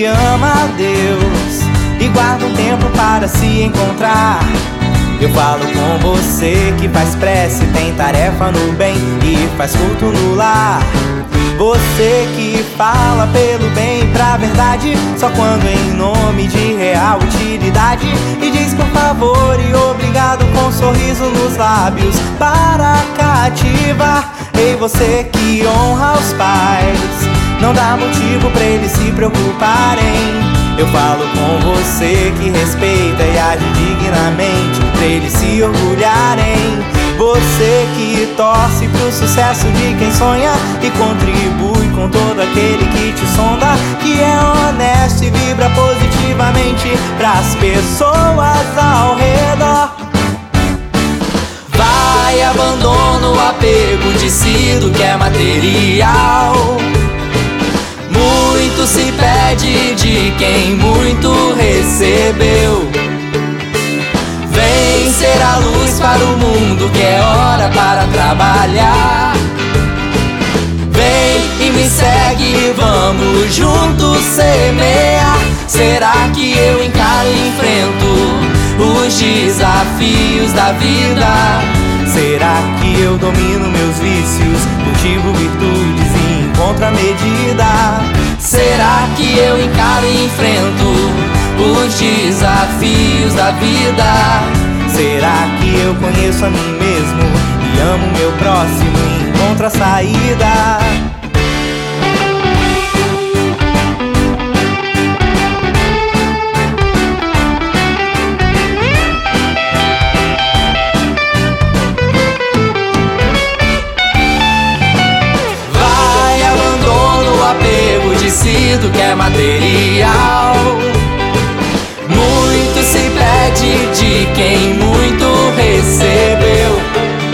que ama a Deus e guarda um tempo para se encontrar. Eu falo com você que faz prece, tem tarefa no bem e faz culto no lar. Você que fala pelo bem pra verdade, só quando em nome de real utilidade, e diz por favor e obrigado com um sorriso nos lábios para cativar. Ei, você que honra os pais, não dá motivo pra eles se preocuparem. Eu falo com você que respeita e age dignamente pra eles se orgulharem. Você que torce pro sucesso de quem sonha e contribui com todo aquele que te sonda, que é honesto e vibra positivamente pras pessoas ao redor. Vai, abandona o apego de si do que é material. Muito se pede de quem muito recebeu. Vem ser a luz para o mundo, que é hora para trabalhar. Vem e me segue, vamos juntos semear. Será que eu encaro e enfrento os desafios da vida? Será que eu domino meus vícios, cultivo virtudes e encontro a medida? Será que eu encaro e enfrento os desafios da vida? Será que eu conheço a mim mesmo e amo meu próximo e encontro a saída? Vai, abandona o apego de si do que é material. Muito se pede de quem muito recebeu.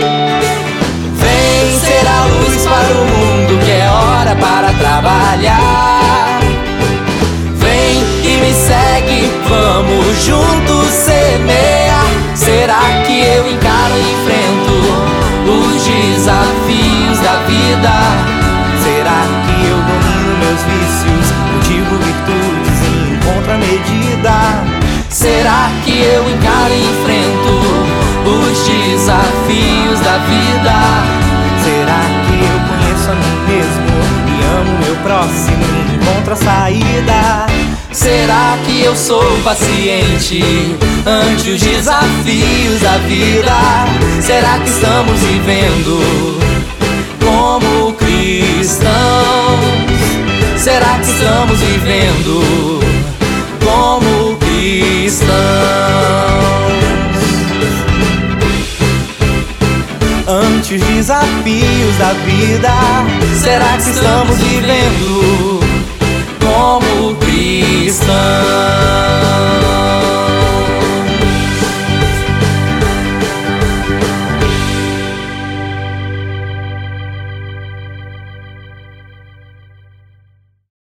Vem ser a luz para o mundo, que é hora para trabalhar. Vem e me segue, vamos juntos semear. Será que eu encaro e enfrento os desafios da vida? Será que eu domino meus vícios, cultivo virtudes e encontro a medida? Será que eu encaro e enfrento os desafios da vida? Será que eu conheço a mim mesmo e amo meu próximo e encontro a saída? Será que eu sou paciente ante os desafios da vida? Será que estamos vivendo como cristãos? Será que estamos vivendo como cristãos? Ante os desafios da vida, será que estamos vivendo como cristãos?